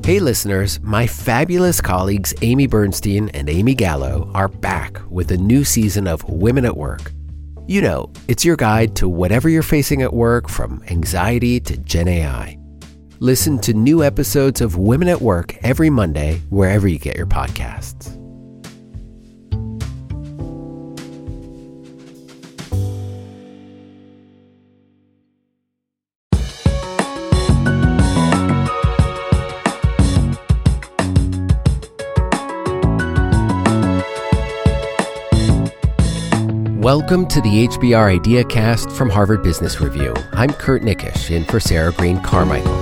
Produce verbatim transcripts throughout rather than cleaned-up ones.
Hey listeners, my fabulous colleagues Amy Bernstein and Amy Gallo are back with a new season of Women at Work. You know, it's your guide to whatever you're facing at work, from anxiety to Gen A I. Listen to new episodes of Women at Work every Monday, wherever you get your podcasts. Welcome to the H B R IdeaCast from Harvard Business Review. I'm Kurt Nickish, in for Sarah Green Carmichael.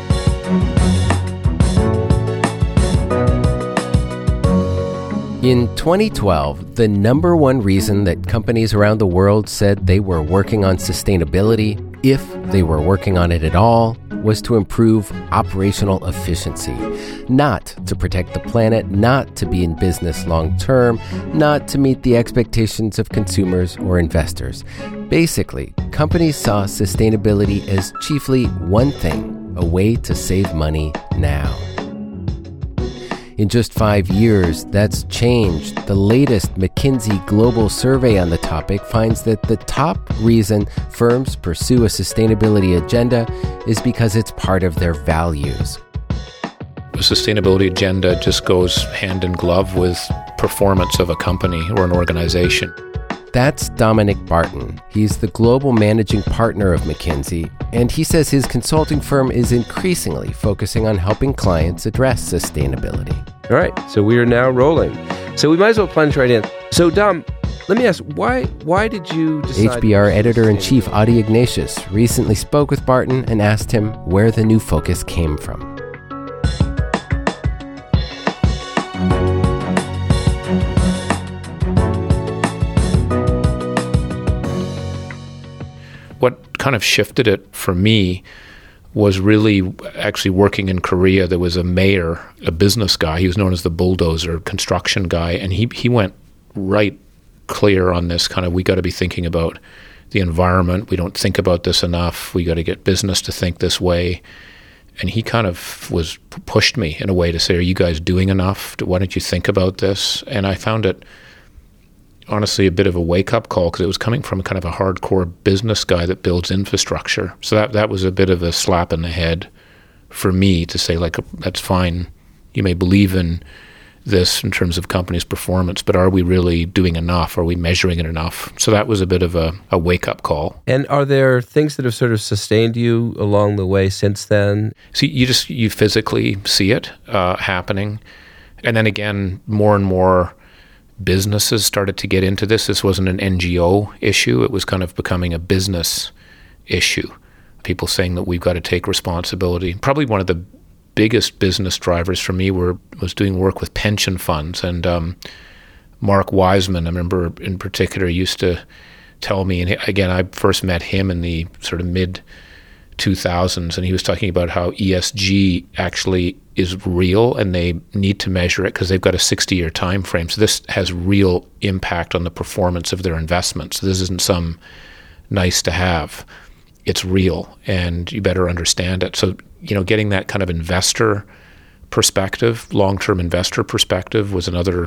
In twenty twelve, the number one reason that companies around the world said they were working on sustainability, if they were working on it at all, was to improve operational efficiency. Not to protect the planet, not to be in business long term, not to meet the expectations of consumers or investors. Basically, companies saw sustainability as chiefly one thing, a way to save money now. In just five years, that's changed. The latest McKinsey Global Survey on the topic finds that the top reason firms pursue a sustainability agenda is because it's part of their values. The sustainability agenda just goes hand in glove with performance of a company or an organization. That's Dominic Barton. He's the global managing partner of McKinsey, and he says his consulting firm is increasingly focusing on helping clients address sustainability. All right, so we are now rolling. So we might as well plunge right in. So Dom, let me ask, why why did you decide... H B R editor-in-chief Adi Ignatius recently spoke with Barton and asked him where the new focus came from. What kind of shifted it for me was really actually working in Korea. There was a mayor, a business guy. He was known as the bulldozer construction guy, and he he went right clear on this kind of, we got to be thinking about the environment. We don't think about this enough. We got to get business to think this way. And he kind of was pushed me in a way to say, are you guys doing enough? Why don't you think about this? And I found it honestly a bit of a wake-up call, because it was coming from kind of a hardcore business guy that builds infrastructure. So that that was a bit of a slap in the head for me to say, like, that's fine. You may believe in this in terms of company's performance, but are we really doing enough? Are we measuring it enough? So that was a bit of a, a wake-up call. And are there things that have sort of sustained you along the way since then? See, you just, you physically see it uh, happening. And then again, more and more businesses started to get into this. This wasn't an N G O issue. It was kind of becoming a business issue. People saying that we've got to take responsibility. Probably one of the biggest business drivers for me were was doing work with pension funds. And um, Mark Wiseman, I remember in particular, used to tell me, and again, I first met him in the sort of mid two thousands, and he was talking about how E S G actually is real and they need to measure it because they've got a sixty-year time frame. So this has real impact on the performance of their investments. So this isn't some nice to have. It's real, and you better understand it. So, you know, getting that kind of investor perspective, long-term investor perspective, was another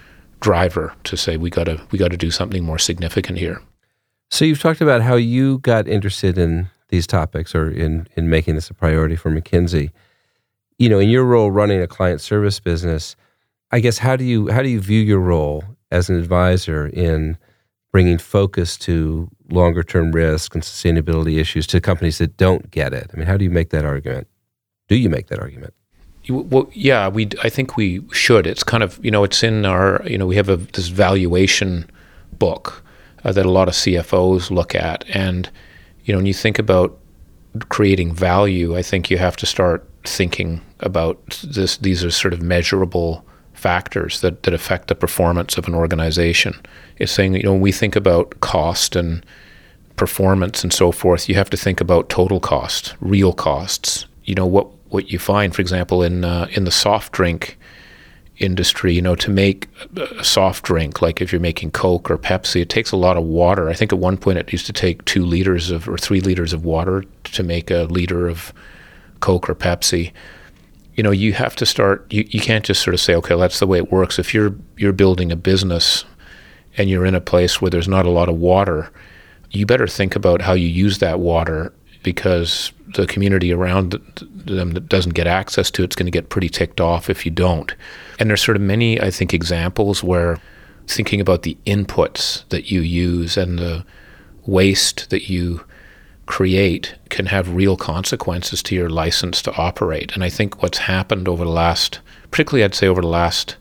driver to say we got to we got to do something more significant here. So you've talked about how you got interested in these topics, or in, in making this a priority for McKinsey. You know, in your role running a client service business, I guess how do you how do you view your role as an advisor in bringing focus to longer term risk and sustainability issues to companies that don't get it? I mean, how do you make that argument? Do you make that argument? Well, yeah, we. I think we should. It's kind of, you know, it's in our, you know, we have a, this valuation book uh, that a lot of C F Os look at, and you know, when you think about creating value, I think you have to start thinking about this. These are sort of measurable factors that, that affect the performance of an organization. It's saying, you know, when we think about cost and performance and so forth, you have to think about total cost, real costs. You know, what, what you find, for example, in uh, in the soft drink industry, you know, to make a soft drink, like if you're making Coke or Pepsi, it takes a lot of water. I think at one point it used to take two liters of or three liters of water to make a liter of Coke or Pepsi. you know, you have to start, you, you can't just sort of say, okay, that's the way it works. If you're you're building a business and you're in a place where there's not a lot of water, you better think about how you use that water, because the community around them that doesn't get access to it's going to get pretty ticked off if you don't. And there's sort of many, I think, examples where thinking about the inputs that you use and the waste that you create can have real consequences to your license to operate. And I think what's happened over the last, particularly I'd say over the last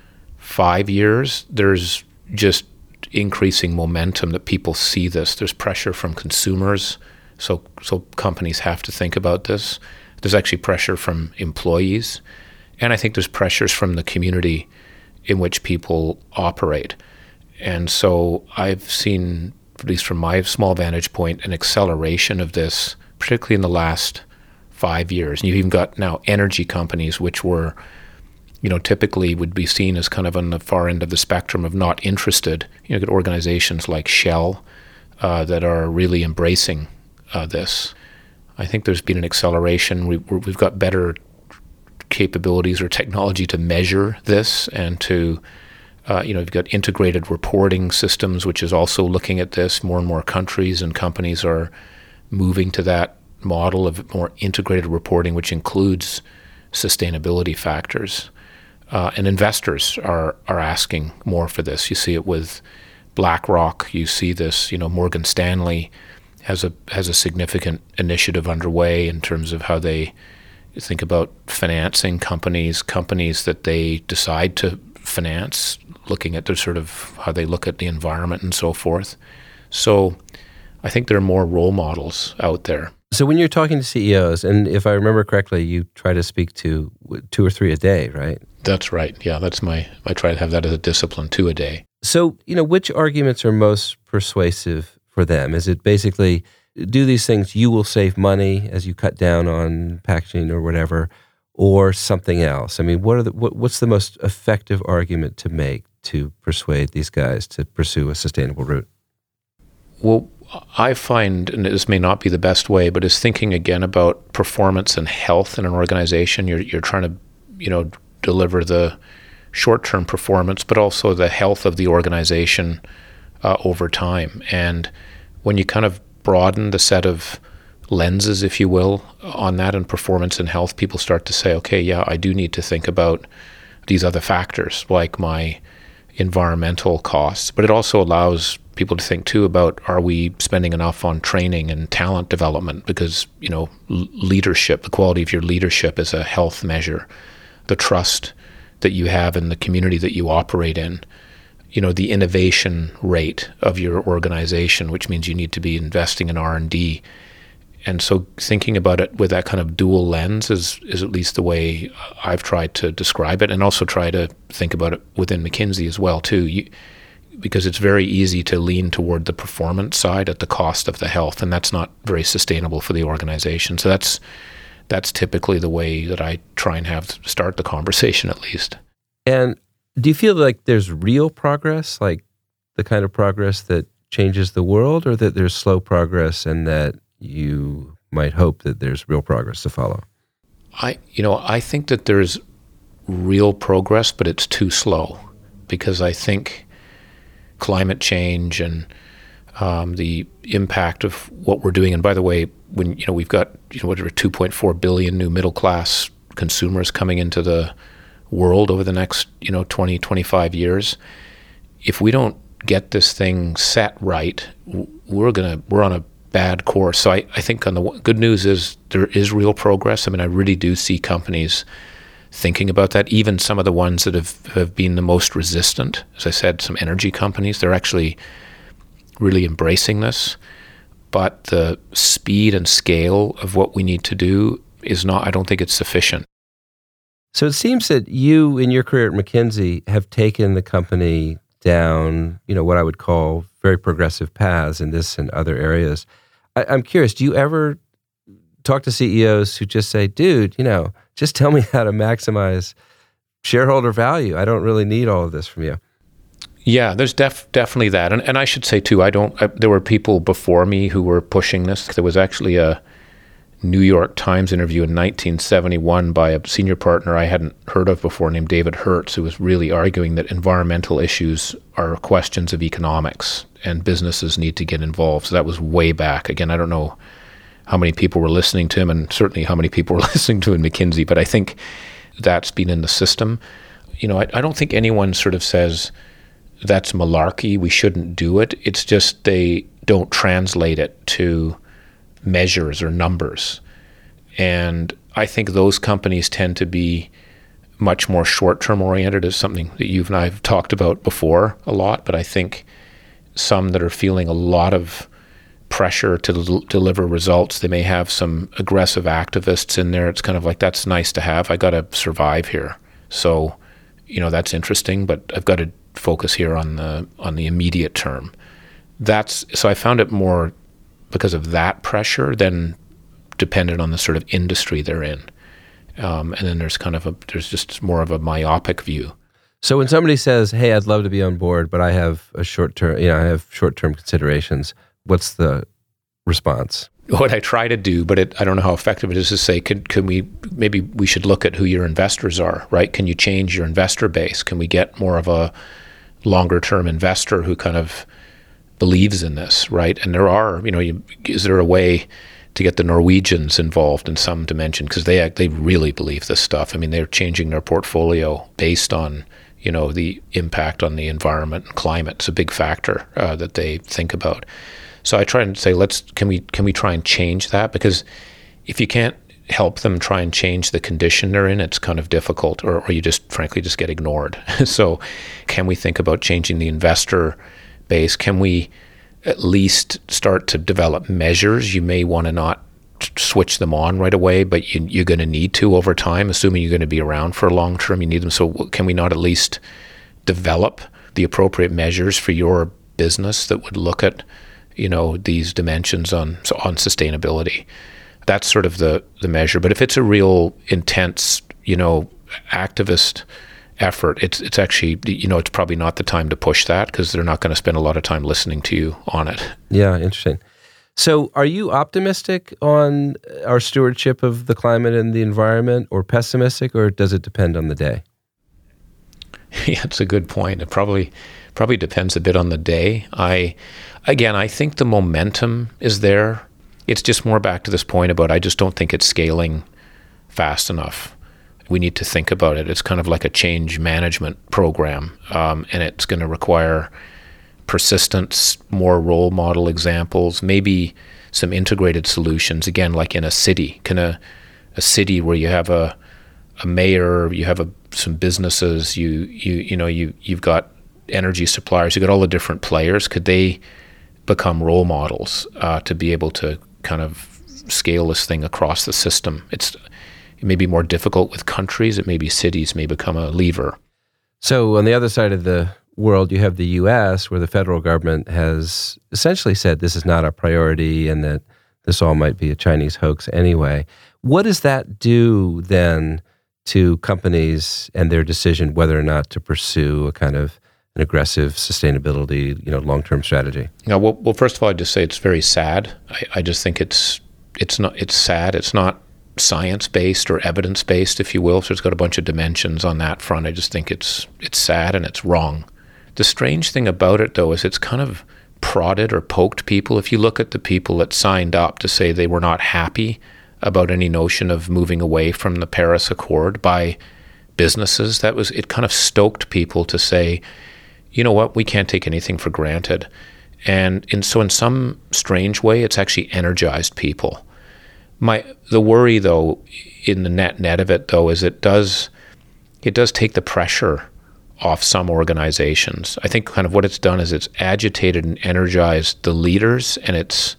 five years, there's just increasing momentum that people see this. There's pressure from consumers, so so companies have to think about this. There's actually pressure from employees, and I think there's pressures from the community in which people operate. And so I've seen, at least from my small vantage point, an acceleration of this, particularly in the last five years. And you've even got now energy companies, which were, you know, typically would be seen as kind of on the far end of the spectrum of not interested. You know, get organizations like Shell uh, that are really embracing uh, this. I think there's been an acceleration. We, we've got better capabilities or technology to measure this, and to, uh, you know, you've got integrated reporting systems, which is also looking at this. More and more countries and companies are moving to that model of more integrated reporting, which includes sustainability factors. Uh, and investors are are asking more for this. You see it with BlackRock. You see this, you know, Morgan Stanley has a has a significant initiative underway in terms of how they think about financing companies, companies that they decide to finance, looking at their sort of how they look at the environment and so forth. So I think there are more role models out there. So when you're talking to C E Os, and if I remember correctly, you try to speak to two or three a day, right? That's right. Yeah, that's my, I try to have that as a discipline, two a day. So, you know, which arguments are most persuasive for them? Is it basically, do these things, you will save money as you cut down on packaging or whatever, or something else? I mean, what are the, what, what's the most effective argument to make to persuade these guys to pursue a sustainable route? Well, I find, and this may not be the best way, but is thinking again about performance and health in an organization. You're you're trying to, you know, deliver the short-term performance, but also the health of the organization uh, over time. And when you kind of broaden the set of lenses, if you will, on that and performance and health, people start to say, okay, yeah, I do need to think about these other factors, like my environmental costs. But it also allows people to think too about, are we spending enough on training and talent development? Because, you know, l- leadership, the quality of your leadership is a health measure. The trust that you have in the community that you operate in, you know, the innovation rate of your organization, which means you need to be investing in R and D. And so thinking about it with that kind of dual lens is, is at least the way I've tried to describe it, and also try to think about it within McKinsey as well too. You, because it's very easy to lean toward the performance side at the cost of the health, and that's not very sustainable for the organization. So that's that's typically the way that I try and have to start the conversation, at least. And do you feel like there's real progress, like the kind of progress that changes the world, or that there's slow progress and that you might hope that there's real progress to follow? I, you know, I think that there's real progress, but it's too slow, because I think climate change and um, the impact of what we're doing. And by the way, when you know we've got you know whatever two point four billion new middle class consumers coming into the world over the next you know twenty, twenty-five years, if we don't get this thing set right, we're gonna we're on a bad course. So I, I think on the good news is there is real progress. I mean, I really do see companies thinking about that. Even some of the ones that have, have been the most resistant, as I said, some energy companies, they're actually really embracing this. But the speed and scale of what we need to do is not, I don't think it's sufficient. So it seems that you, in your career at McKinsey, have taken the company down, you know, what I would call very progressive paths in this and other areas. I, I'm curious, do you ever talk to C E Os who just say, dude, you know, just tell me how to maximize shareholder value. I don't really need all of this from you. Yeah, there's def- definitely that. And and I should say too, I don't, I, there were people before me who were pushing this. There was actually a New York Times interview in nineteen seventy-one by a senior partner I hadn't heard of before named David Hertz, who was really arguing that environmental issues are questions of economics and businesses need to get involved. So that was way back. Again, I don't know how many people were listening to him and certainly how many people were listening to him in McKinsey, but I think that's been in the system. You know, I, I don't think anyone sort of says that's malarkey, we shouldn't do it. It's just they don't translate it to measures or numbers. And I think those companies tend to be much more short-term oriented, is something that you and I have talked about before a lot, but I think some that are feeling a lot of pressure to del- deliver results, they may have some aggressive activists in there. It's kind of like, that's nice to have. I got to survive here. So, you know, that's interesting, but I've got to focus here on the on the immediate term. That's so I found it more because of that pressure than dependent on the sort of industry they're in. Um, and then there's kind of a, there's just more of a myopic view. So when somebody says, hey, I'd love to be on board, but I have a short term, you know, I have short-term considerations, what's the response? What I try to do, but it, I don't know how effective it is, to say, could, could we, maybe we should look at who your investors are, right? Can you change your investor base? Can we get more of a longer term investor who kind of believes in this, right? And there are, you know, you, is there a way to get the Norwegians involved in some dimension? Because they they really believe this stuff. I mean, they're changing their portfolio based on, you know, the impact on the environment and climate. It's a big factor uh, that they think about. So I try and say, let's can we can we try and change that? Because if you can't help them try and change the condition they're in, it's kind of difficult, or, or you just frankly just get ignored. So can we think about changing the investor base? Can we at least start to develop measures? You may want to not switch them on right away, but you, you're going to need to over time, assuming you're going to be around for a long term, you need them. So can we not at least develop the appropriate measures for your business that would look at, you know, these dimensions on on sustainability? That's sort of the, the measure. But if it's a real intense, you know, activist effort, it's it's actually, you know, it's probably not the time to push that, because they're not going to spend a lot of time listening to you on it. Yeah, interesting. So are you optimistic on our stewardship of the climate and the environment, or pessimistic, or does it depend on the day? Yeah, it's a good point. It probably probably depends a bit on the day. I again, I think the momentum is there. It's just more back to this point about, I just don't think it's scaling fast enough. We need to think about it. It's kind of like a change management program, um, and it's going to require persistence, more role model examples, maybe some integrated solutions. Again, like in a city, can a a city where you have a a mayor, you have a, some businesses, you you you know you you've got energy suppliers, you've got all the different players. Could they become role models uh, to be able to kind of scale this thing across the system? It's It may be more difficult with countries. It may be cities may become a lever. So on the other side of the world, you have the U S, where the federal government has essentially said this is not a priority and that this all might be a Chinese hoax anyway. What does that do then to companies and their decision whether or not to pursue a kind of an aggressive sustainability, you know, long-term strategy? Now, well, well, first of all, I'd just say it's very sad. I, I just think it's it's not it's sad. It's not science-based or evidence-based, if you will. So it's got a bunch of dimensions on that front. I just think it's it's sad and it's wrong. The strange thing about it, though, is it's kind of prodded or poked people. If you look at the people that signed up to say they were not happy about any notion of moving away from the Paris Accord by businesses, that was it kind of stoked people to say, you know what, we can't take anything for granted. And in, so in some strange way, it's actually energized people. My the worry, though, in the net net of it, though, is it does it does take the pressure off some organizations. I think kind of what it's done is it's agitated and energized the leaders, and it's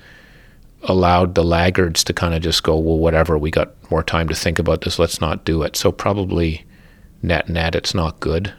allowed the laggards to kind of just go, well, whatever, we got more time to think about this, let's not do it. So probably net net, it's not good.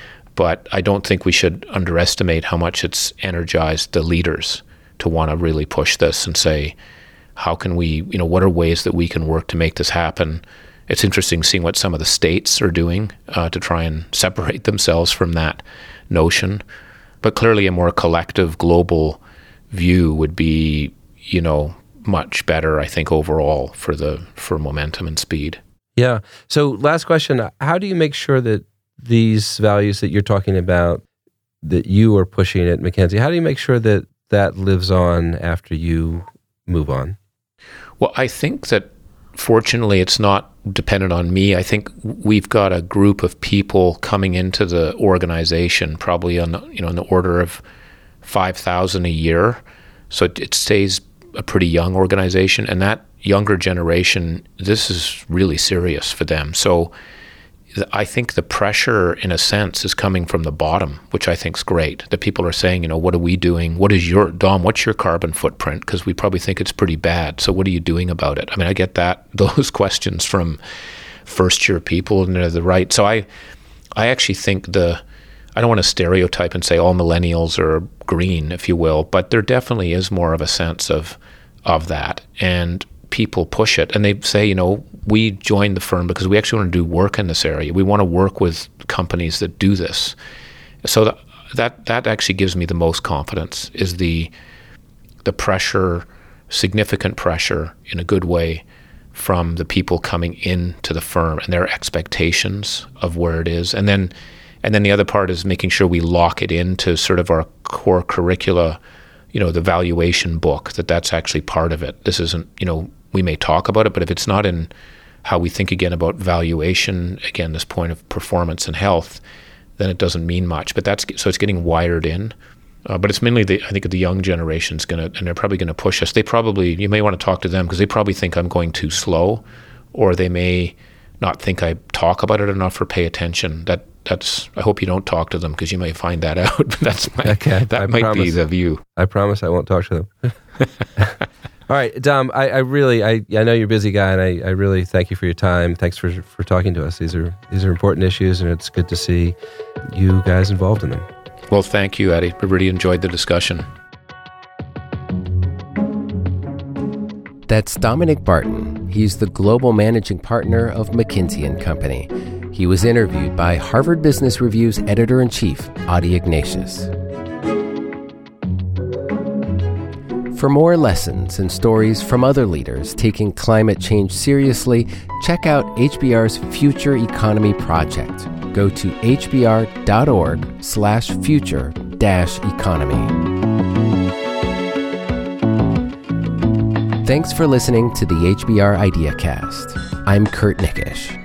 But I don't think we should underestimate how much it's energized the leaders to want to really push this and say, how can we, you know, what are ways that we can work to make this happen? It's interesting seeing what some of the states are doing uh, to try and separate themselves from that notion. But clearly a more collective global view would be, you know, much better, I think, overall for the for momentum and speed. Yeah. So last question, how do you make sure that these values that you're talking about, that you are pushing at Mackenzie, how do you make sure that that lives on after you move on? Well, I think that fortunately it's not dependent on me. I think we've got a group of people coming into the organization, probably on the, you know, in the order of five thousand a year. So it, it stays a pretty young organization, and that younger generation, this is really serious for them. So I think the pressure, in a sense, is coming from the bottom, which I think is great. That people are saying, you know, what are we doing? What is your, Dom, what's your carbon footprint? Because we probably think it's pretty bad. So what are you doing about it? I mean, I get that, those questions from first-year people, and they're the right. So I, I actually think the, I don't want to stereotype and say all millennials are green, if you will, but there definitely is more of a sense of, of that. And people push it, and they say, you know, we joined the firm because we actually want to do work in this area. We want to work with companies that do this. So that that, that actually gives me the most confidence, is the the pressure, significant pressure in a good way, from the people coming into the firm and their expectations of where it is. And then and then the other part is making sure we lock it into sort of our core curricula, you know, the valuation book, that that's actually part of it. This isn't, you know, we may talk about it, but if it's not in how we think again about valuation, again, this point of performance and health, then it doesn't mean much. But that's, so it's getting wired in. Uh, but it's mainly, the, I think, the young generation's going to, and they're probably going to push us. They probably, you may want to talk to them because they probably think I'm going too slow, or they may not think I talk about it enough or pay attention. That That's, I hope you don't talk to them because you may find that out. That's my, okay, that I might promise, be the view. I promise I won't talk to them. All right, Dom, I, I really, I, I know you're a busy guy, and I, I really thank you for your time. Thanks for, for talking to us. These are these are important issues, and it's good to see you guys involved in them. Well, thank you, Eddie. I really enjoyed the discussion. That's Dominic Barton. He's the global managing partner of McKinsey and Company. He was interviewed by Harvard Business Review's editor-in-chief, Adi Ignatius. For more lessons and stories from other leaders taking climate change seriously, check out H B R's Future Economy Project. Go to hbr.org slash future dash economy. Thanks for listening to the H B R IdeaCast. I'm Kurt Nickish.